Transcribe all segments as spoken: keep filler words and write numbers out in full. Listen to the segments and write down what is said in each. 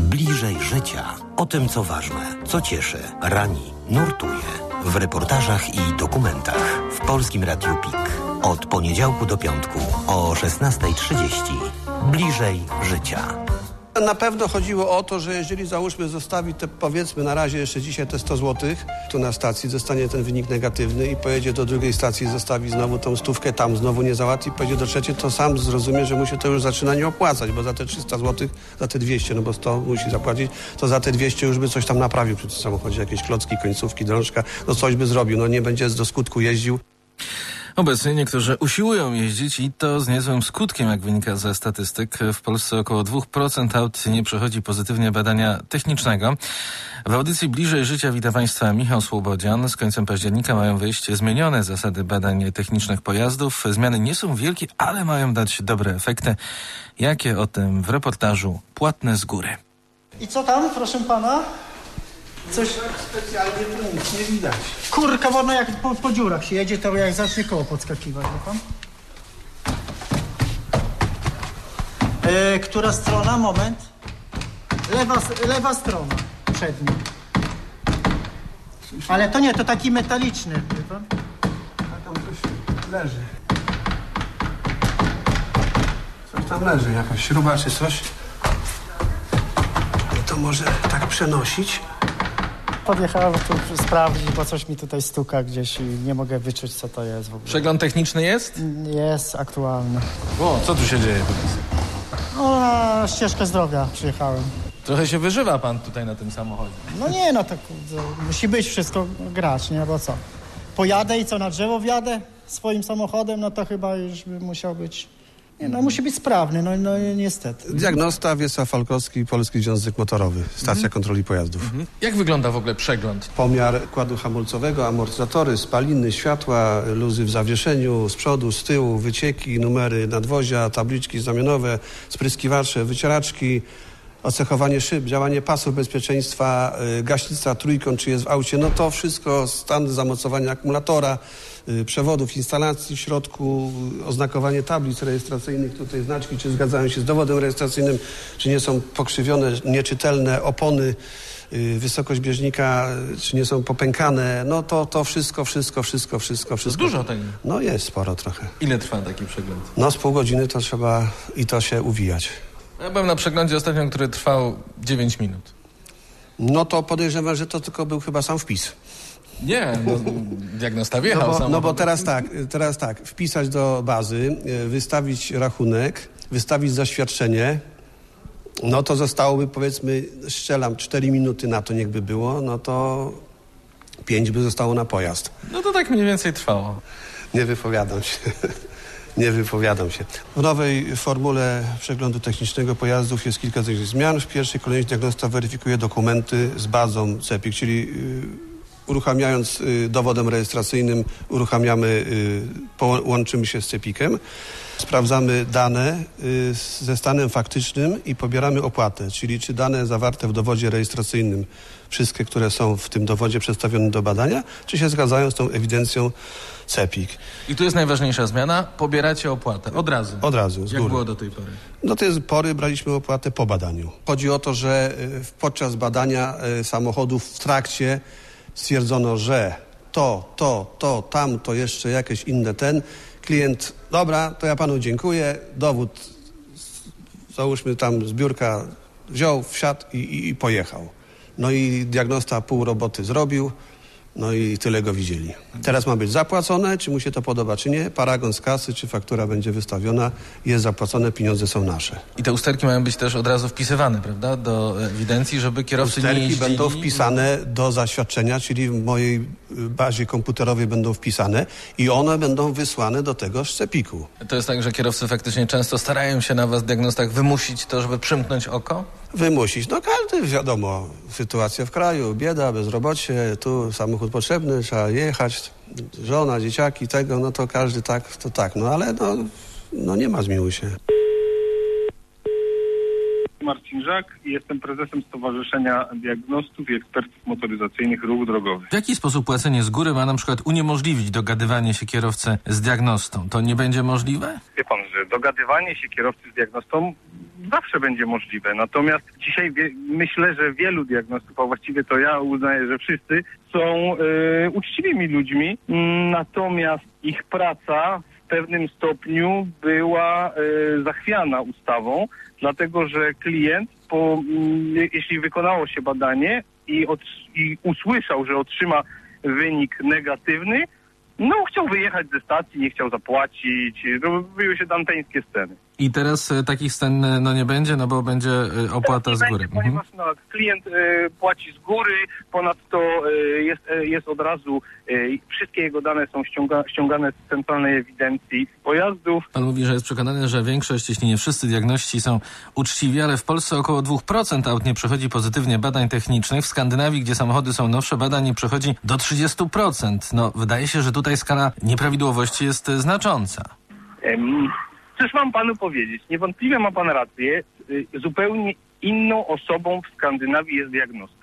Bliżej życia. O tym, co ważne, co cieszy, rani, nurtuje. W reportażach i dokumentach w Polskim Radiu P I K. Od poniedziałku do piątku o szesnasta trzydzieści. Bliżej życia. Na pewno chodziło o to, że jeżeli załóżmy zostawi te, powiedzmy na razie jeszcze dzisiaj te sto złotych, tu na stacji zostanie ten wynik negatywny i pojedzie do drugiej stacji, zostawi znowu tą stówkę, tam znowu nie załatwi, pojedzie do trzeciej, to sam zrozumie, że mu się to już zaczyna nie opłacać, bo za te trzysta złotych, za te dwieście, no bo sto musi zapłacić, to za te dwieście już by coś tam naprawił przy tym samochodzie, jakieś klocki, końcówki, drążka, no coś by zrobił, no nie będzie do skutku jeździł. Obecnie niektórzy usiłują jeździć i to z niezłym skutkiem, jak wynika ze statystyk. W Polsce około dwa procent aut nie przechodzi pozytywnie badania technicznego. W audycji Bliżej Życia wita Państwa Michał Słobodzian. Z końcem października mają wyjść zmienione zasady badań technicznych pojazdów. Zmiany nie są wielkie, ale mają dać dobre efekty. Jakie o tym w reportażu Płatne z góry. I co tam, proszę pana? Coś specjalnie tu nic nie widać. Kurka wodna, jak po, po dziurach się jedzie, to jak zacznie koło podskakiwać, wie pan? E, która strona? Moment. Lewa, lewa strona, przednia. Ale to nie, to taki metaliczny, wie pan? A tam coś leży. Coś tam leży, jakaś śruba czy coś. To może tak przenosić. Podjechałem tu sprawdzić, bo coś mi tutaj stuka gdzieś i nie mogę wyczuć, co to jest w ogóle. Przegląd techniczny jest? Jest aktualny. O, co tu się dzieje teraz? No, na ścieżkę zdrowia przyjechałem. Trochę się wyżywa pan tutaj na tym samochodzie. No nie, no tak musi być wszystko grać, nie? Bo co? Pojadę i co, na drzewo wjadę swoim samochodem, no to chyba już by musiał być... Nie, no musi być sprawny, no, no niestety. Diagnosta Wiesław Falkowski, Polski Związek Motorowy, Stacja mhm. Kontroli Pojazdów. Mhm. Jak wygląda w ogóle przegląd? Pomiar kładu hamulcowego, amortyzatory, spaliny, światła, luzy w zawieszeniu, z przodu, z tyłu, wycieki, numery nadwozia, tabliczki znamionowe, spryskiwacze, wycieraczki, ocechowanie szyb, działanie pasów bezpieczeństwa, gaśnica, trójkąt, czy jest w aucie, no to wszystko, stan zamocowania akumulatora, przewodów, instalacji w środku, oznakowanie tablic rejestracyjnych, tutaj znaczki, czy zgadzają się z dowodem rejestracyjnym, czy nie są pokrzywione, nieczytelne opony, wysokość bieżnika, czy nie są popękane, no to, to wszystko, wszystko, wszystko, wszystko, wszystko. Dużo tego. No jest sporo trochę. Ile trwa taki przegląd? No z pół godziny to trzeba i to się uwijać. Ja byłem na przeglądzie ostatnim, który trwał dziewięć minut. No to podejrzewam, że to tylko był chyba sam wpis. Nie, no, diagnosta wjechał. No bo, sam no bo teraz tak, teraz tak, wpisać do bazy, wystawić rachunek, wystawić zaświadczenie, no to zostałoby, powiedzmy, strzelam, cztery minuty na to niechby było, no to pięć by zostało na pojazd. No to tak mniej więcej trwało. Nie wypowiadam się. Nie wypowiadam się. W nowej formule przeglądu technicznego pojazdów jest kilka tych zmian. W pierwszej kolejności diagnosta weryfikuje dokumenty z bazą C E P I K, czyli yy, uruchamiając yy, dowodem rejestracyjnym, uruchamiamy, yy, łączymy się z C E P I K-em, sprawdzamy dane yy, ze stanem faktycznym i pobieramy opłatę, czyli czy dane zawarte w dowodzie rejestracyjnym, wszystkie, które są w tym dowodzie przedstawione do badania, czy się zgadzają z tą ewidencją C E P I K. I tu jest najważniejsza zmiana, pobieracie opłatę od razu. Od razu, z Jak góry. było do tej pory? Do tej pory braliśmy opłatę po badaniu. Chodzi o to, że podczas badania samochodów w trakcie stwierdzono, że to, to, to, tam, to jeszcze jakieś inne ten. Klient, dobra, to ja panu dziękuję, dowód, załóżmy tam zbiórka, wziął, wsiadł i, i, i pojechał. No i diagnosta pół roboty zrobił, no i tyle go widzieli. Teraz ma być zapłacone, czy mu się to podoba, czy nie. Paragon z kasy, czy faktura będzie wystawiona, jest zapłacone, pieniądze są nasze. I te usterki mają być też od razu wpisywane, prawda, do ewidencji, żeby kierowcy usterki nie jeździli... będą wpisane do zaświadczenia, czyli w mojej bazie komputerowej będą wpisane i one będą wysłane do tegoż C E P I K-u. To jest tak, że kierowcy faktycznie często starają się na was w diagnostach wymusić to, żeby przymknąć oko? Wymusić. No każdy, wiadomo, sytuacja w kraju, bieda, bezrobocie, tu samochód potrzebny, trzeba jechać, żona, dzieciaki, tego, no to każdy tak, to tak, no ale no, no nie ma zmiłuj się. Marcin Żak i jestem prezesem Stowarzyszenia Diagnostów i Ekspertów Motoryzacyjnych Ruchu Drogowy. W jaki sposób płacenie z góry ma na przykład uniemożliwić dogadywanie się kierowcy z diagnostą? To nie będzie możliwe? Wie pan, że dogadywanie się kierowcy z diagnostą zawsze będzie możliwe. Natomiast dzisiaj wie, myślę, że wielu diagnostów, a właściwie to ja uznaję, że wszyscy są y, uczciwymi ludźmi, natomiast ich praca w pewnym stopniu była y, zachwiana ustawą, dlatego że klient, po, y, jeśli wykonało się badanie i, od, i usłyszał, że otrzyma wynik negatywny, no chciał wyjechać ze stacji, nie chciał zapłacić, były się danteńskie sceny. I teraz e, takich scen no nie będzie, no bo będzie e, opłata z góry. Będzie, ponieważ no, klient e, płaci z góry, ponadto e, jest, e, jest od razu, e, wszystkie jego dane są ściąga, ściągane z centralnej ewidencji pojazdów. Pan mówi, że jest przekonany, że większość, jeśli nie wszyscy diagności są uczciwi, ale w Polsce około dwa procent aut nie przechodzi pozytywnie badań technicznych. W Skandynawii, gdzie samochody są nowsze, badań nie przechodzi do trzydzieści procent. No, wydaje się, że tutaj skala nieprawidłowości jest znacząca. Um. Cóż mam panu powiedzieć? Niewątpliwie ma pan rację. Zupełnie inną osobą w Skandynawii jest diagnosta.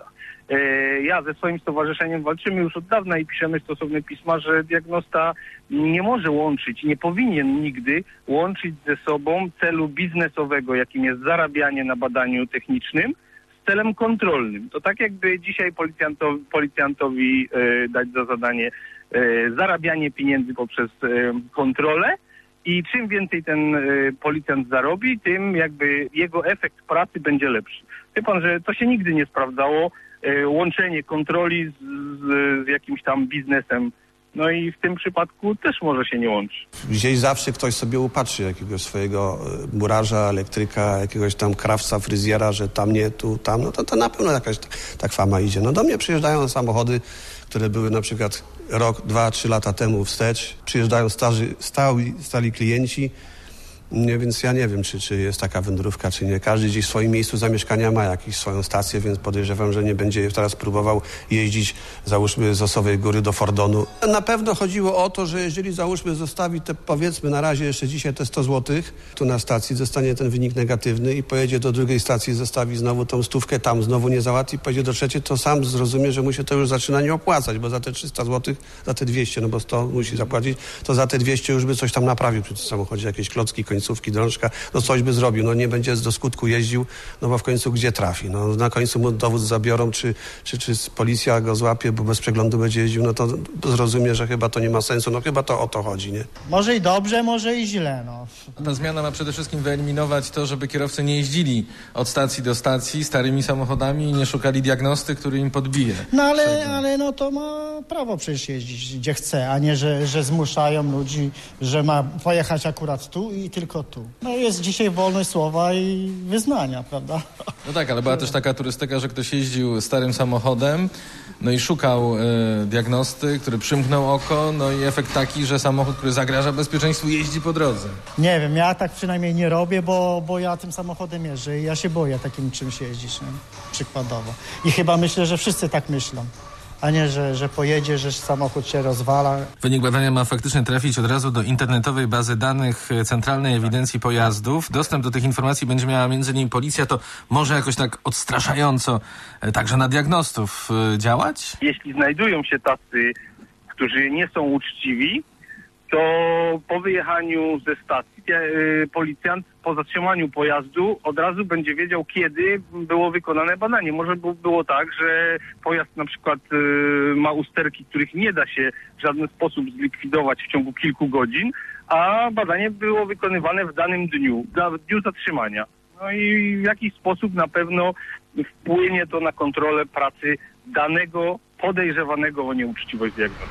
Ja ze swoim stowarzyszeniem walczymy już od dawna i piszemy stosowne pisma, że diagnosta nie może łączyć, nie powinien nigdy łączyć ze sobą celu biznesowego, jakim jest zarabianie na badaniu technicznym, z celem kontrolnym. To tak jakby dzisiaj policjantowi, policjantowi dać za zadanie zarabianie pieniędzy poprzez kontrolę. I czym więcej ten y, policjant zarobi, tym jakby jego efekt pracy będzie lepszy. Wie pan, że to się nigdy nie sprawdzało, y, łączenie kontroli z, z, z jakimś tam biznesem. No i w tym przypadku też może się nie łączyć. Gdzieś zawsze ktoś sobie upatrzy jakiegoś swojego murarza, elektryka, jakiegoś tam krawca, fryzjera, że tam nie, tu, tam, no to, to na pewno jakaś tak fama idzie. No do mnie przyjeżdżają samochody, które były na przykład rok, dwa, trzy lata temu wstecz. Przyjeżdżają starzy, stali, stali klienci, nie, więc ja nie wiem, czy, czy jest taka wędrówka, czy nie. Każdy gdzieś w swoim miejscu zamieszkania ma jakąś swoją stację, więc podejrzewam, że nie będzie teraz próbował jeździć, załóżmy, z Osowej Góry do Fordonu. Na pewno chodziło o to, że jeżeli, załóżmy, zostawi te, powiedzmy, na razie jeszcze dzisiaj te sto złotych tu na stacji, zostanie ten wynik negatywny i pojedzie do drugiej stacji, zostawi znowu tą stówkę, tam znowu nie załatwi, pojedzie do trzeciej, to sam zrozumie, że mu się to już zaczyna nie opłacać, bo za te trzysta złotych, za te dwieście, no bo sto musi zapłacić, to za te dwieście już by coś tam naprawił przy tym samochodzie, jakieś klocki, końcówki, drążka, no coś by zrobił, no nie będzie do skutku jeździł, no bo w końcu gdzie trafi, no na końcu mu dowód zabiorą, czy, czy, czy policja go złapie, bo bez przeglądu będzie jeździł, no to zrozumie, że chyba to nie ma sensu, no chyba to o to chodzi, nie? Może i dobrze, może i źle, no. Ta zmiana ma przede wszystkim wyeliminować to, żeby kierowcy nie jeździli od stacji do stacji starymi samochodami i nie szukali diagnosty, który im podbije. No ale, ale no to ma prawo przecież jeździć gdzie chce, a nie, że, że zmuszają ludzi, że ma pojechać akurat tu i tylko tu. No jest dzisiaj wolność słowa i wyznania, prawda? No tak, ale była też taka turystyka, że ktoś jeździł starym samochodem, no i szukał y, diagnosty, który przymknął oko, no i efekt taki, że samochód, który zagraża bezpieczeństwu, jeździ po drodze. Nie wiem, ja tak przynajmniej nie robię, bo, bo ja tym samochodem jeżdżę i ja się boję takim czymś jeździć, nie? Przykładowo. I chyba myślę, że wszyscy tak myślą. A nie, że, że pojedzie, że samochód się rozwala. Wynik badania ma faktycznie trafić od razu do internetowej bazy danych Centralnej Ewidencji Pojazdów. Dostęp do tych informacji będzie miała między innymi policja. To może jakoś tak odstraszająco także na diagnostów działać? Jeśli znajdują się tacy, którzy nie są uczciwi, to po wyjechaniu ze stacji yy, policjant po zatrzymaniu pojazdu od razu będzie wiedział, kiedy było wykonane badanie. Może by było tak, że pojazd na przykład yy, ma usterki, których nie da się w żaden sposób zlikwidować w ciągu kilku godzin, a badanie było wykonywane w danym dniu, w dniu zatrzymania. No i w jakiś sposób na pewno wpłynie to na kontrolę pracy danego podejrzewanego o nieuczciwość diagnozy.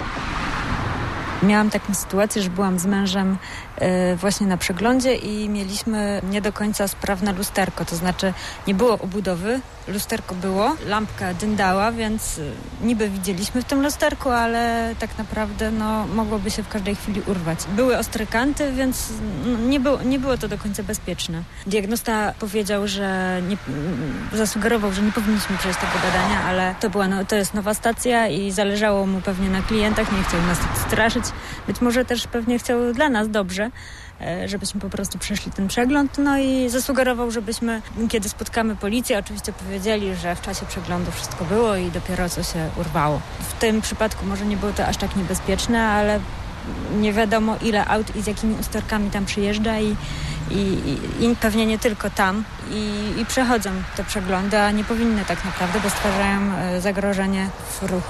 Miałam taką sytuację, że byłam z mężem y, właśnie na przeglądzie i mieliśmy nie do końca sprawne lusterko, to znaczy nie było obudowy, lusterko było, lampka dyndała, więc y, niby widzieliśmy w tym lusterku, ale tak naprawdę no, mogłoby się w każdej chwili urwać. Były ostre kanty, więc no, nie, było, nie było to do końca bezpieczne. Diagnosta powiedział, że nie, zasugerował, że nie powinniśmy przejść tego badania, ale to, była, no, to jest nowa stacja i zależało mu pewnie na klientach, nie chciał nas straszyć. Być może też pewnie chciał dla nas dobrze, żebyśmy po prostu przeszli ten przegląd, no i zasugerował, żebyśmy, kiedy spotkamy policję, oczywiście powiedzieli, że w czasie przeglądu wszystko było i dopiero co się urwało. W tym przypadku może nie było to aż tak niebezpieczne, ale nie wiadomo ile aut i z jakimi usterkami tam przyjeżdża i, i, i pewnie nie tylko tam i, i przechodzą te przeglądy, a nie powinny tak naprawdę, bo stwarzają zagrożenie w ruchu.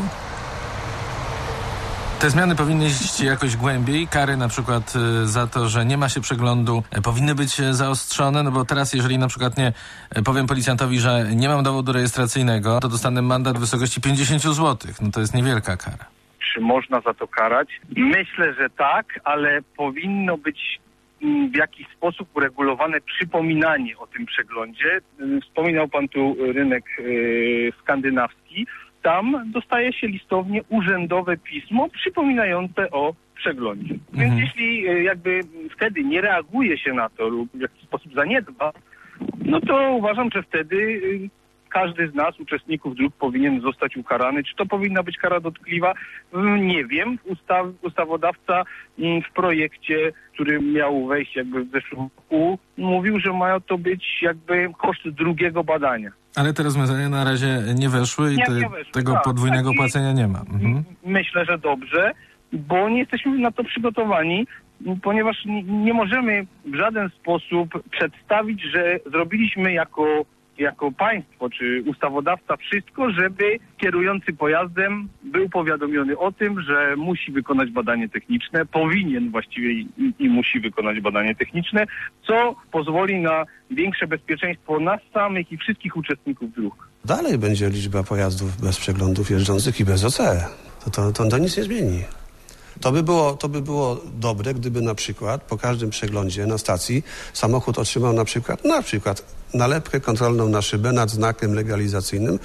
Te zmiany powinny iść jakoś głębiej. Kary na przykład za to, że nie ma się przeglądu, powinny być zaostrzone, no bo teraz jeżeli na przykład nie powiem policjantowi, że nie mam dowodu rejestracyjnego, to dostanę mandat w wysokości pięćdziesiąt złotych. No to jest niewielka kara. Czy można za to karać? Myślę, że tak, ale powinno być w jakiś sposób uregulowane przypominanie o tym przeglądzie. Wspominał pan tu rynek yy, skandynawski. Tam dostaje się listownie urzędowe pismo przypominające o przeglądzie. Mhm. Więc jeśli jakby wtedy nie reaguje się na to lub w jakiś sposób zaniedba, no to uważam, że wtedy każdy z nas, uczestników dróg, powinien zostać ukarany. Czy to powinna być kara dotkliwa? Nie wiem. Ustaw, ustawodawca w projekcie, który miał wejść jakby w zeszłym roku, mówił, że ma to być jakby koszt drugiego badania. Ale te rozwiązania na razie nie weszły i nie, te, nie weszły, tego tak, podwójnego tak, płacenia nie ma. Mhm. Myślę, że dobrze, bo nie jesteśmy na to przygotowani, ponieważ nie, nie możemy w żaden sposób przedstawić, że zrobiliśmy jako, jako państwo czy ustawodawca wszystko, żeby kierujący pojazdem był powiadomiony o tym, że musi wykonać badanie techniczne, powinien właściwie i, i musi wykonać badanie techniczne, co pozwoli na większe bezpieczeństwo nas samych i wszystkich uczestników dróg. Dalej będzie liczba pojazdów bez przeglądów jeżdżących i bez O C. To, to, to, to nic nie zmieni. To by było, to by było dobre, gdyby na przykład po każdym przeglądzie na stacji samochód otrzymał na przykład, na przykład nalepkę kontrolną na szybę nad znakiem legalizacyjnym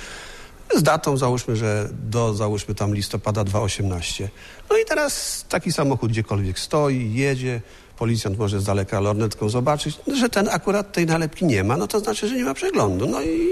z datą, załóżmy, że do, załóżmy tam listopada dwa tysiące osiemnastego. No i teraz taki samochód gdziekolwiek stoi, jedzie, policjant może z daleka lornetką zobaczyć, że ten akurat tej nalepki nie ma, no to znaczy, że nie ma przeglądu. No i,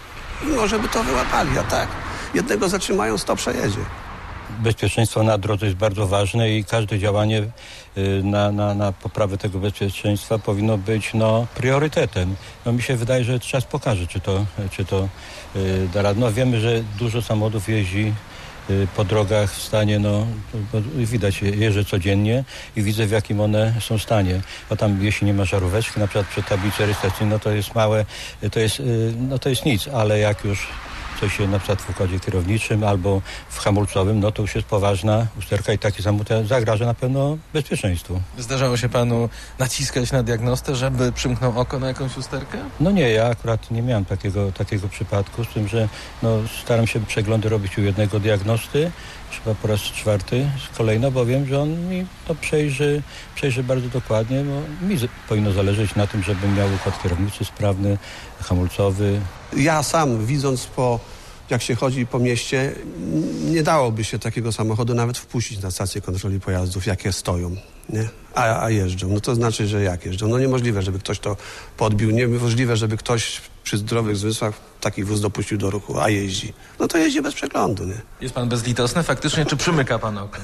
i może by to wyłapali, a tak. Jednego zatrzymają, sto przejedzie. Bezpieczeństwo na drodze jest bardzo ważne i każde działanie na, na, na poprawę tego bezpieczeństwa powinno być no, priorytetem. No, mi się wydaje, że czas pokaże, czy to, czy to yy, da radę. No, wiemy, że dużo samochodów jeździ yy, po drogach w stanie, no widać, jeżdżę codziennie i widzę, w jakim one są stanie. No tam, jeśli nie ma żaróweczki, na przykład przy tablicy rejestracyjnej, no to jest małe, to jest, yy, no to jest nic, ale jak już coś się na przykład w układzie kierowniczym albo w hamulcowym, no to już jest poważna usterka i taki samochód zagraża na pewno bezpieczeństwu. Zdarzało się panu naciskać na diagnostę, żeby przymknął oko na jakąś usterkę? No nie, ja akurat nie miałem takiego, takiego przypadku, z tym, że no, staram się przeglądy robić u jednego diagnosty, chyba po raz czwarty kolejno, bo wiem, że on mi to przejrzy, przejrzy bardzo dokładnie, bo mi z- powinno zależeć na tym, żebym miał układ kierowniczy sprawny, hamulcowy. Ja sam, widząc po, jak się chodzi po mieście, nie dałoby się takiego samochodu nawet wpuścić na stację kontroli pojazdów, jakie stoją, nie? A, a jeżdżą. No to znaczy, że jak jeżdżą? No niemożliwe, żeby ktoś to podbił. Niemożliwe, żeby ktoś przy zdrowych zmysłach taki wóz dopuścił do ruchu, a jeździ. No to jeździ bez przeglądu, nie? Jest pan bezlitosny faktycznie, czy przymyka pan oko?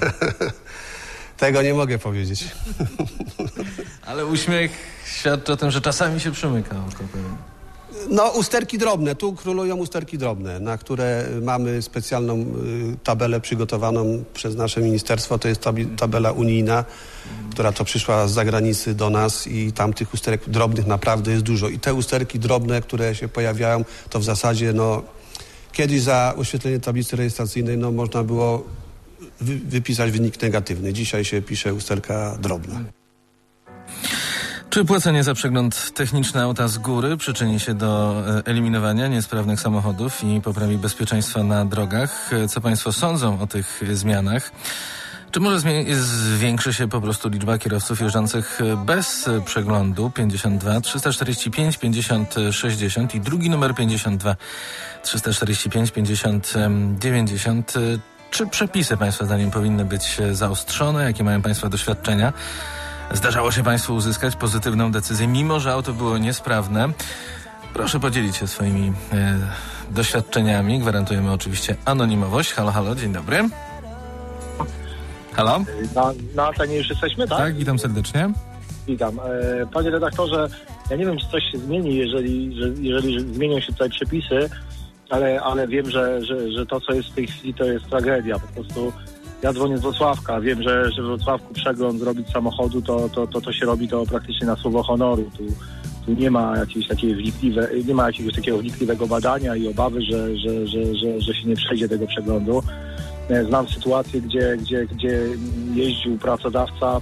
Tego nie mogę powiedzieć. Ale uśmiech świadczy o tym, że czasami się przymyka oko. No, usterki drobne. Tu królują usterki drobne, na które mamy specjalną y, tabelę przygotowaną przez nasze ministerstwo. To jest tabi- tabela unijna, która to przyszła z zagranicy do nas i tam tych usterek drobnych naprawdę jest dużo. I te usterki drobne, które się pojawiają, to w zasadzie, no, kiedyś za oświetlenie tablicy rejestracyjnej, no, można było wy- wypisać wynik negatywny. Dzisiaj się pisze usterka drobna. Czy płacenie za przegląd techniczny auta z góry przyczyni się do eliminowania niesprawnych samochodów i poprawi bezpieczeństwa na drogach? Co państwo sądzą o tych zmianach? Czy może zmieni- zwiększy się po prostu liczba kierowców jeżdżących bez przeglądu? pięćdziesiąt dwa trzysta czterdzieści pięć pięćdziesiąt sześćdziesiąt i drugi numer pięćdziesiąt dwa trzysta czterdzieści pięć pięćdziesiąt dziewięćdziesiąt. Czy przepisy państwa zdaniem powinny być zaostrzone? Jakie mają państwa doświadczenia? Zdarzało się państwu uzyskać pozytywną decyzję, mimo że auto było niesprawne? Proszę podzielić się swoimi e, doświadczeniami. Gwarantujemy oczywiście anonimowość. Halo, halo, dzień dobry. Halo? Na, na antenie już jesteśmy, tak? Tak, witam serdecznie. Witam. E, panie redaktorze, ja nie wiem, czy coś się zmieni, jeżeli, że, jeżeli zmienią się tutaj przepisy, ale, ale wiem, że, że, że to, co jest w tej chwili, to jest tragedia. Po prostu ja dzwonię z Wrocławka, wiem, że, że w Wrocławku przegląd zrobić samochodu, to, to, to, to się robi to praktycznie na słowo honoru. Tu, tu nie ma jakiejś takiej wnikliwe, nie ma jakiegoś takiego wnikliwego badania i obawy, że, że, że, że, że się nie przejdzie tego przeglądu. Znam sytuację, gdzie, gdzie, gdzie jeździł pracodawca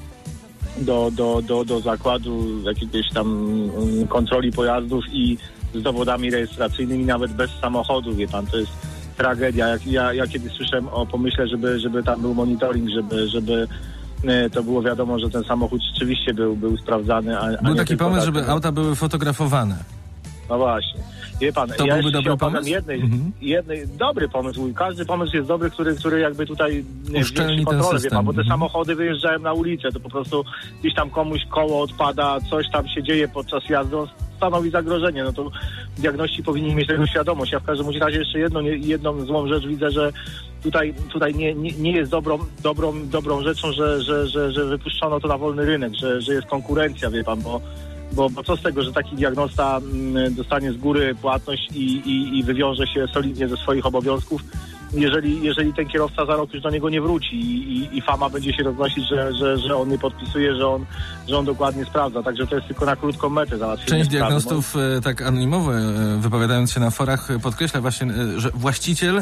do, do, do, do zakładu jakiegoś tam kontroli pojazdów i z dowodami rejestracyjnymi, nawet bez samochodu, wie pan, to jest tragedia. Jak ja, ja kiedyś słyszałem o pomyśle, żeby, żeby tam był monitoring, żeby, żeby to było wiadomo, że ten samochód rzeczywiście był, był sprawdzany. A, a był nie taki pomysł, tak, żeby auta były fotografowane. No właśnie. Wie pan, to ja byłby dobry pomysł? Jednej, mhm. jednej, dobry pomysł. Każdy pomysł jest dobry, który, który jakby tutaj uszczelni ten kontrolę, system. Wie pan, bo te mhm. samochody wyjeżdżają na ulicę, to po prostu gdzieś tam komuś koło odpada, coś tam się dzieje podczas jazdy, on stanowi zagrożenie. No to diagności powinni mieć tego świadomość. Ja w każdym razie jeszcze jedną, jedną złą rzecz widzę, że tutaj, tutaj nie, nie, nie jest dobrą, dobrą, dobrą rzeczą, że, że, że, że wypuszczono to na wolny rynek, że, że jest konkurencja, wie pan, bo Bo, bo co z tego, że taki diagnosta m, dostanie z góry płatność i, i, i wywiąże się solidnie ze swoich obowiązków, jeżeli, jeżeli ten kierowca za rok już do niego nie wróci i, i, i fama będzie się roznosić, że, że, że on nie podpisuje, że on, że on dokładnie sprawdza. Także to jest tylko na krótką metę załatwienie. Część sprawy, diagnostów bo... tak anonimowo, wypowiadając się na forach, podkreśla właśnie, że właściciel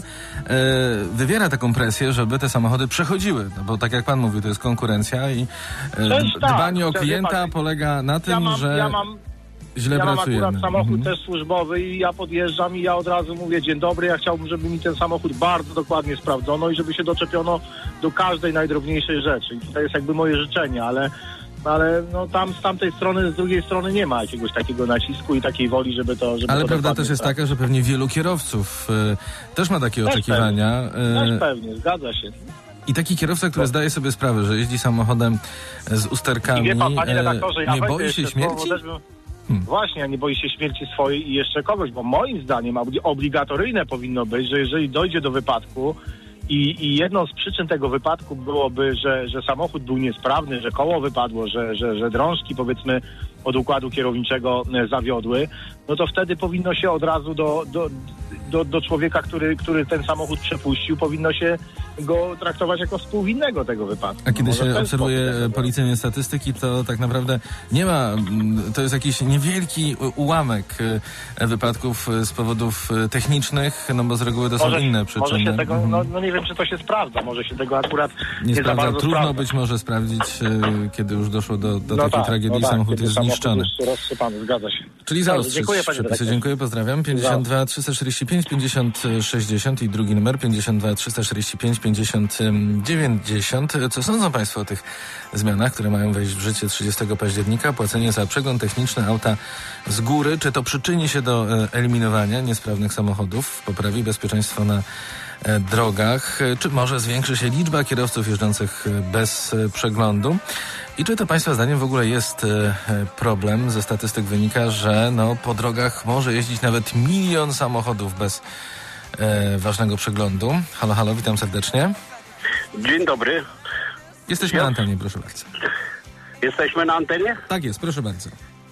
wywiera taką presję, żeby te samochody przechodziły. No bo tak jak pan mówił, to jest konkurencja i Część dbanie tak, o klienta pan, polega na tym, ja mam, że ja mam... źle ja pracujemy. mam akurat samochód mhm. też służbowy i ja podjeżdżam i ja od razu mówię: dzień dobry, ja chciałbym, żeby mi ten samochód bardzo dokładnie sprawdzono i żeby się doczepiono do każdej najdrobniejszej rzeczy. I to jest jakby moje życzenie, ale, ale no tam z tamtej strony, z drugiej strony nie ma jakiegoś takiego nacisku i takiej woli, żeby to żeby Ale to prawda też jest sprawdzić. taka, że pewnie wielu kierowców y, też ma takie też oczekiwania. Pewnie. Też pewnie, zgadza się. I taki kierowca, który no. zdaje sobie sprawę, że jeździ samochodem z usterkami, I wie pan, panie redaktorze, ja nie boi się śmierci? Hmm. Właśnie, a nie boi się śmierci swojej i jeszcze kogoś, bo moim zdaniem obligatoryjne powinno być, że jeżeli dojdzie do wypadku i, i jedną z przyczyn tego wypadku byłoby, że, że samochód był niesprawny, że koło wypadło, że, że, że drążki powiedzmy od układu kierowniczego zawiodły, no to wtedy powinno się od razu do, do, do, do człowieka, który, który ten samochód przepuścił, powinno się go traktować jako współwinnego tego wypadku. A kiedy no, się obserwuje policyjne statystyki, to tak naprawdę nie ma, to jest jakiś niewielki ułamek wypadków z powodów technicznych, no bo z reguły to może, są inne przyczyny. Może się tego, no, no nie wiem, czy to się sprawdza, może się tego akurat nie, nie sprawdza. Trudno sprawdza. być może sprawdzić, kiedy już doszło do, do no takiej tak, tragedii, no tak, samochód jest zniszczony. Jest rozsypany, zgadza się. Czyli za dziękuję, przepisy. Dziękuję, pozdrawiam. pięćdziesiąt dwa trzysta czterdzieści pięć pięćdziesiąt sześćdziesiąt i drugi numer pięćdziesiąt dwa trzysta czterdzieści pięć pięćdziesiąt dziewięćdziesiąt. Co sądzą państwo o tych zmianach, które mają wejść w życie trzydziestego października? Płacenie za przegląd techniczny auta z góry. Czy to przyczyni się do eliminowania niesprawnych samochodów, poprawi bezpieczeństwo na drogach? Czy może zwiększy się liczba kierowców jeżdżących bez przeglądu? I czy to państwa zdaniem w ogóle jest problem? Ze statystyk wynika, że no, po drogach może jeździć nawet milion samochodów bez e, ważnego przeglądu. Halo, halo, witam serdecznie. Dzień dobry. Jesteśmy ja? na antenie, proszę bardzo. Jesteśmy na antenie? Tak jest, proszę bardzo.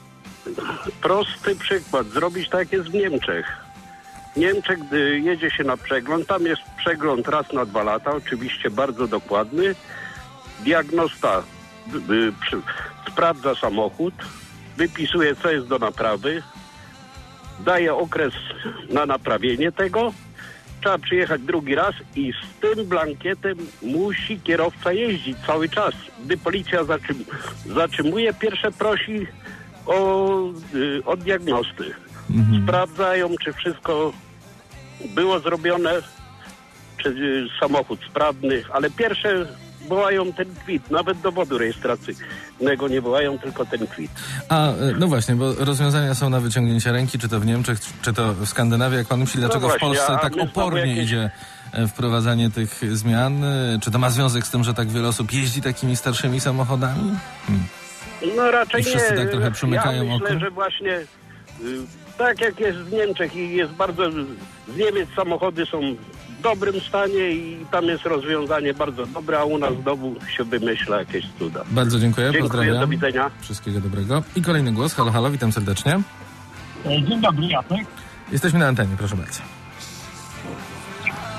Prosty przykład. Zrobić tak jest w Niemczech. W Niemczech, gdy jedzie się na przegląd, tam jest przegląd raz na dwa lata, oczywiście bardzo dokładny. Diagnosta y, y, przy, sprawdza samochód, wypisuje, co jest do naprawy, daje okres na naprawienie tego. Trzeba przyjechać drugi raz i z tym blankietem musi kierowca jeździć cały czas. Gdy policja zatrzym, zatrzymuje, pierwsze prosi o, y, od diagnosty. Mhm. Sprawdzają, czy wszystko było zrobione, czy y, samochód sprawny, ale pierwsze wołają ten kwit, nawet dowodu rejestracyjnego nie wołają, tylko ten kwit. A, no właśnie, bo rozwiązania są na wyciągnięcie ręki, czy to w Niemczech, czy to w Skandynawii, jak pan myśli, dlaczego no właśnie, w Polsce tak opornie jakieś... idzie wprowadzanie tych zmian? Czy to ma związek z tym, że tak wiele osób jeździ takimi starszymi samochodami? Hmm. No raczej I wszyscy nie. tak trochę przymykają ja myślę, oko? że właśnie y, tak jak jest w Niemczech i jest bardzo, z Niemiec samochody są w dobrym stanie i tam jest rozwiązanie bardzo dobre, a u nas znowu się wymyśla jakieś cuda. Bardzo dziękuję, dziękuję, pozdrawiam. do widzenia. Wszystkiego dobrego. I kolejny głos. Halo, halo, witam serdecznie. Dzień dobry, Jacek. Jesteśmy na antenie, proszę bardzo.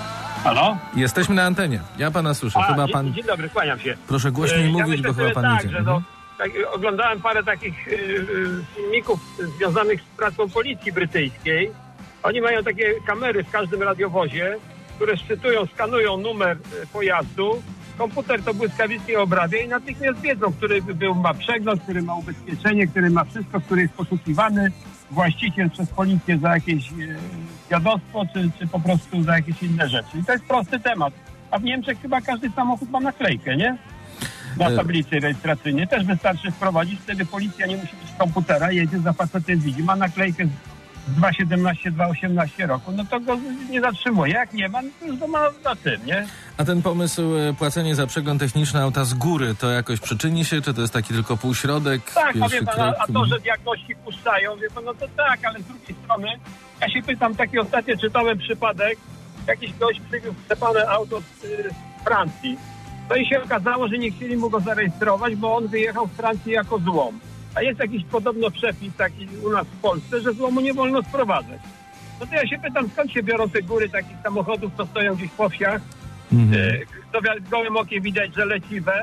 Halo? Jesteśmy na antenie. Ja pana słyszę. A, chyba dzień, pan... dzień dobry, kłaniam się. Proszę głośniej ja mówić, myślę bo chyba pan tak, idzie. że Mhm. no, tak, oglądałem parę takich y, y, filmików związanych z pracą policji brytyjskiej. Oni mają takie kamery w każdym radiowozie, które szczytują, skanują numer y, pojazdu. Komputer to błyskawicznie obrabia i natychmiast wiedzą, który był, ma przegląd, który ma ubezpieczenie, który ma wszystko, który jest poszukiwany właściciel przez policję za jakieś e, dziadostwo, czy, czy po prostu za jakieś inne rzeczy. I to jest prosty temat. A w Niemczech chyba każdy samochód ma naklejkę, nie? Na tablicy rejestracyjnej. Też wystarczy wprowadzić, wtedy policja nie musi mieć komputera, jedzie za facetem, widzi, ma naklejkę z dwa siedemnaście, dwa osiemnaście roku, no to go nie zatrzymuje. Jak nie ma, no to już go ma na tym, nie? A ten pomysł e, płacenie za przegląd techniczny auta z góry, to jakoś przyczyni się, czy to jest taki tylko półśrodek? Tak, a wie pan, a, a to, że diagności puszczają, wie pan, no to tak, ale z drugiej strony, ja się pytam, taki ostatnio czytałem przypadek, jakiś gość przywiózł przepane auto z y, Francji. No i się okazało, że nie chcieli mu go zarejestrować, bo on wyjechał z Francji jako złom. A jest jakiś podobno przepis taki u nas w Polsce, że złomu nie wolno sprowadzać. No to ja się pytam, skąd się biorą te góry takich samochodów, co stoją gdzieś po wsiach. Mhm. To gołym okiem widać, że leciwe,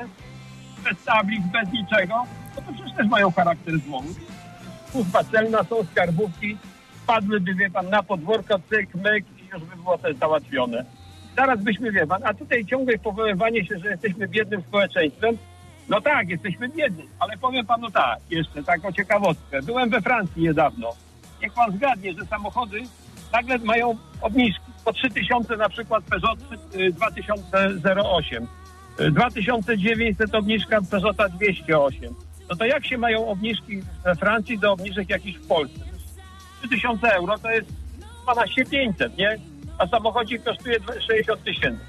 bez tablic, bez niczego. No to przecież też mają charakter złomu. Służba celna, są skarbówki, spadłyby, wie pan, na podwórko, cyk, myk i już by było to załatwione. Zaraz byśmy, wie pan, a tutaj ciągle powoływanie się, że jesteśmy biednym społeczeństwem. No tak, jesteśmy biedni, ale powiem panu tak, jeszcze taką ciekawostkę. Byłem we Francji niedawno. Niech pan zgadnie, że samochody nagle mają obniżki. Po trzy tysiące na przykład Peugeot dwa tysiące osiem. dwa tysiące dziewięćset obniżka Peugeota dwieście osiem. No to jak się mają obniżki we Francji do obniżek jakichś w Polsce? trzy tysiące euro to jest dwanaście tysięcy pięćset, nie? A samochodzik kosztuje sześćdziesiąt tysięcy.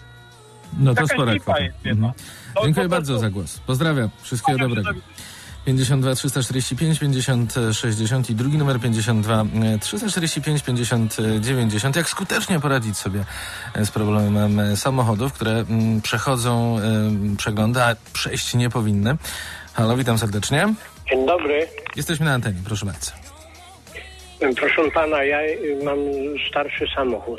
No to spora kwota. Mhm. To Dziękuję bardzo za głos. Pozdrawiam. Wszystkiego dobrego. pięćdziesiąt dwa trzysta czterdzieści pięć pięćdziesiąt sześćdziesiąt i drugi numer pięćdziesiąt dwa trzysta czterdzieści pięć pięćdziesiąt dziewięćdziesiąt. Jak skutecznie poradzić sobie z problemem samochodów, które przechodzą przeglądy, a przejść nie powinny. Halo, witam serdecznie. Dzień dobry. Jesteśmy na antenie, proszę bardzo. Proszę pana, ja mam starszy samochód.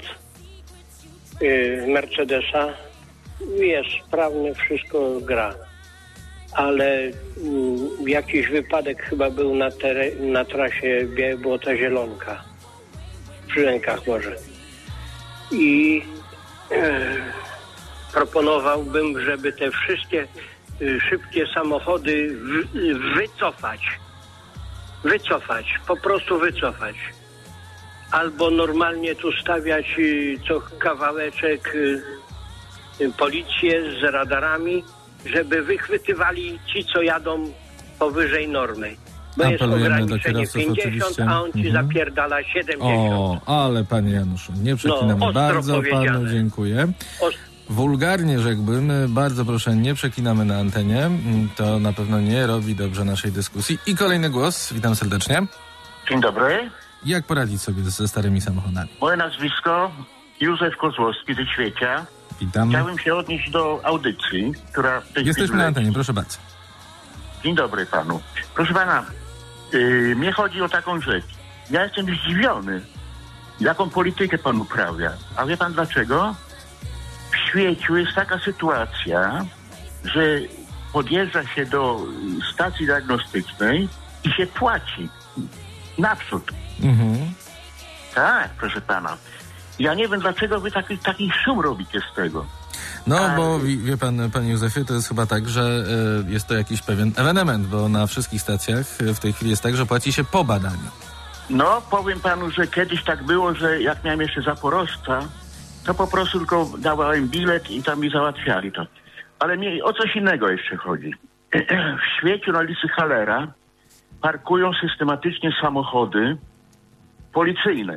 Mercedesa. Jest sprawny, wszystko gra. Ale mm, jakiś wypadek chyba był na, tere- na trasie Białe Błota Zielonka. Przy Rękach może. I e, proponowałbym, żeby te wszystkie e, szybkie samochody w, wycofać. Wycofać. Po prostu wycofać. Albo normalnie tu stawiać e, co kawałeczek e, policję z radarami, żeby wychwytywali ci, co jadą powyżej normy. Bo jest ograniczenie pięćdziesiąt, a on ci mhm. zapierdala siedemdziesiąt. O, ale panie Januszu, nie przeklinamy. No, bardzo panu dziękuję. Ost- Wulgarnie rzekłbym, bardzo proszę, nie przeklinamy na antenie. To na pewno nie robi dobrze naszej dyskusji. I kolejny głos, witam serdecznie. Dzień dobry. Jak poradzić sobie ze starymi samochodami? Moje nazwisko Józef Kozłowski ze Świecia. Witam. Chciałbym się odnieść do audycji, która... w tej Jesteśmy na antenie, proszę bardzo. Dzień dobry panu. Proszę pana, yy, mnie chodzi o taką rzecz. Ja jestem zdziwiony, jaką politykę pan uprawia. A wie pan dlaczego? W świecie jest taka sytuacja, że podjeżdża się do stacji diagnostycznej i się płaci naprzód. Mhm. Tak, proszę pana. Ja nie wiem, dlaczego wy taki, taki szum robicie z tego. No, A... bo wie pan, panie Józefie, to jest chyba tak, że y, jest to jakiś pewien ewenement, bo na wszystkich stacjach w tej chwili jest tak, że płaci się po badaniu. No, powiem panu, że kiedyś tak było, że jak miałem jeszcze Zaporożca, to po prostu tylko dawałem bilet i tam mi załatwiali to. Ale mnie o coś innego jeszcze chodzi. W Świeciu na ulicy Hallera parkują systematycznie samochody policyjne.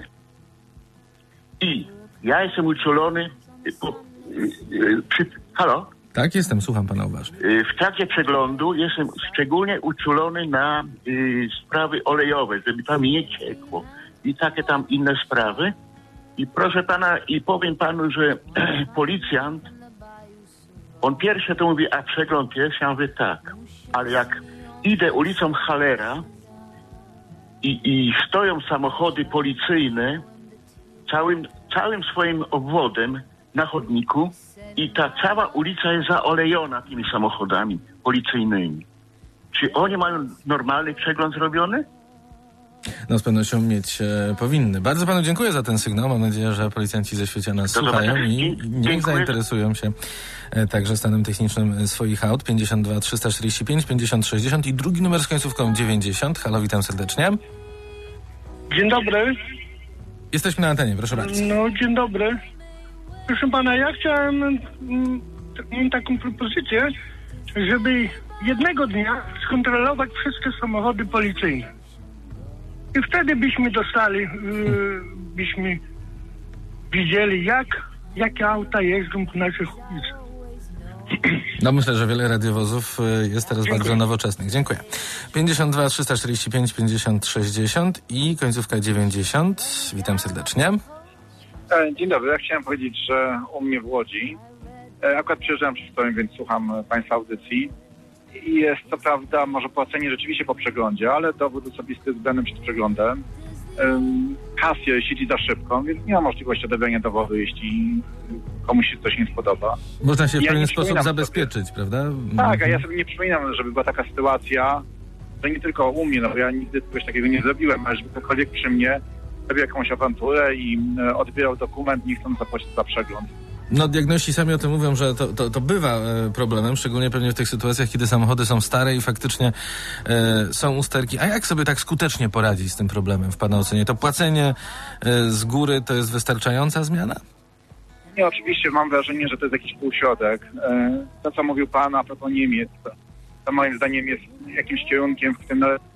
I ja jestem uczulony po, przy, halo? Tak, jestem, słucham pana uważnie. W trakcie przeglądu jestem szczególnie uczulony na y, sprawy olejowe, żeby tam nie ciekło i takie tam inne sprawy. I proszę pana, i powiem panu, że policjant, on pierwsze to mówi, a przegląd jest? Ja mówię tak, ale jak idę ulicą Hallera i, i stoją samochody policyjne całym, całym swoim obwodem, na chodniku i ta cała ulica jest zaolejona tymi samochodami policyjnymi. Czy oni mają normalny przegląd zrobiony? No z pewnością mieć e, powinny. Bardzo panu dziękuję za ten sygnał. Mam nadzieję, że policjanci ze Świecia nas Do słuchają i, Dzie- i niech dziękuję. zainteresują się e, także stanem technicznym swoich aut. pięćdziesiąt dwa trzysta czterdzieści pięć pięćdziesiąt sześćdziesiąt i drugi numer z końcówką dziewięćdziesiąt. Halo, witam serdecznie. Dzień dobry. Jesteśmy na antenie, proszę bardzo. No, dzień dobry. Proszę pana, ja chciałem, mm, mam taką propozycję, żeby jednego dnia skontrolować wszystkie samochody policyjne. I wtedy byśmy dostali, yy, byśmy widzieli, jak, jakie auta jeżdżą po naszych ulicach. No myślę, że wiele radiowozów y, jest teraz Dziękuję. bardzo nowoczesnych. Dziękuję. pięćdziesiąt dwa trzysta czterdzieści pięć pięćdziesiąt sześćdziesiąt i końcówka dziewięćdziesiąt. Witam serdecznie. E, Dzień dobry, ja chciałem powiedzieć, że u mnie w Łodzi, e, akurat przyjeżdżałem przez stołem, więc słucham e, Państwa audycji i jest co prawda może płacenie rzeczywiście po przeglądzie, ale dowód osobisty względem przed przeglądem. Ym, Kasjer siedzi za szybką, więc nie ma możliwości odebrania dowodu, jeśli komuś się coś nie spodoba. Można się w Ja pewien nie sposób przypominam zabezpieczyć, prawda? Tak, a ja sobie nie przypominam, żeby była taka sytuacja, że nie tylko u mnie, no bo ja nigdy czegoś takiego nie zrobiłem, ale żeby ktokolwiek przy mnie robił jakąś awanturę i e, odbierał dokument, nie chcąc zapłacić za przegląd. No diagności sami o tym mówią, że to, to, to bywa e, problemem, szczególnie pewnie w tych sytuacjach, kiedy samochody są stare i faktycznie e, są usterki. A jak sobie tak skutecznie poradzić z tym problemem w pana ocenie? To płacenie e, z góry to jest wystarczająca zmiana? Nie, oczywiście mam wrażenie, że to jest jakiś półśrodek. E, To, co mówił Pan a propos Niemiec, to, to moim zdaniem jest jakimś kierunkiem, w którym należy.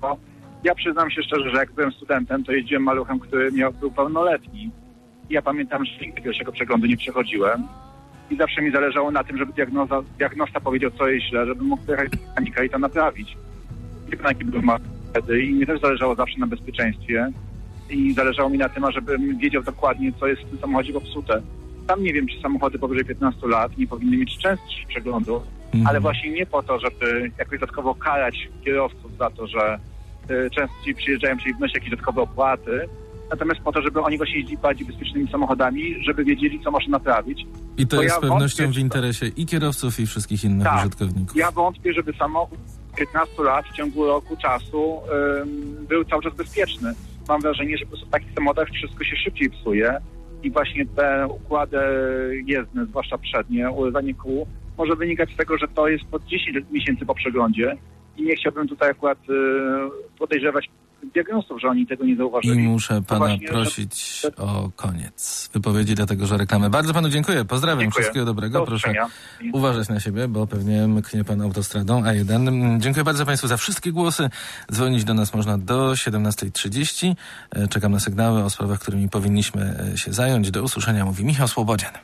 Ja przyznam się szczerze, że jak byłem studentem, to jeździłem maluchem, który miał, był pełnoletni. I ja pamiętam, że nigdy pierwszego przeglądu nie przechodziłem. I zawsze mi zależało na tym, żeby diagnoza, diagnosta powiedział, co jest źle, żeby mógł pojechać do mechanika i to naprawić. Nie wiem, jaki był wtedy i mi też zależało zawsze na bezpieczeństwie. I zależało mi na tym, żebym wiedział dokładnie, co jest w tym samochodzie popsute. Tam nie wiem, czy samochody powyżej piętnastu lat nie powinny mieć częstszych przeglądów, mhm. ale właśnie nie po to, żeby jakoś dodatkowo karać kierowców za to, że y, częściej przyjeżdżają, czyli wnosi jakieś dodatkowe opłaty, natomiast po to, żeby oni właśnie jeździli bardziej bezpiecznymi samochodami, żeby wiedzieli, co można naprawić. I to Bo jest ja z pewnością wątpię, w interesie i kierowców, i wszystkich innych tak, użytkowników. Ja wątpię, żeby samochód piętnastu lat w ciągu roku czasu ym, był cały czas bezpieczny. Mam wrażenie, że po prostu w takich samochodach wszystko się szybciej psuje i właśnie te układy jezdne, zwłaszcza przednie, urywanie kół, może wynikać z tego, że to jest po dziesięć miesięcy po przeglądzie i nie chciałbym tutaj akurat y, podejrzewać diagnostów, że oni tego nie zauważyli. I muszę pana właśnie, prosić że... o koniec wypowiedzi, dlatego że reklamy. Bardzo panu dziękuję, pozdrawiam, dziękuję. Wszystkiego dobrego. Do Proszę usłyszenia. uważać na siebie, bo pewnie mknie pan autostradą A jeden. Dziękuję bardzo państwu za wszystkie głosy. Dzwonić do nas można do siedemnasta trzydzieści. Czekam na sygnały o sprawach, którymi powinniśmy się zająć. Do usłyszenia, mówi Michał Słobodzian.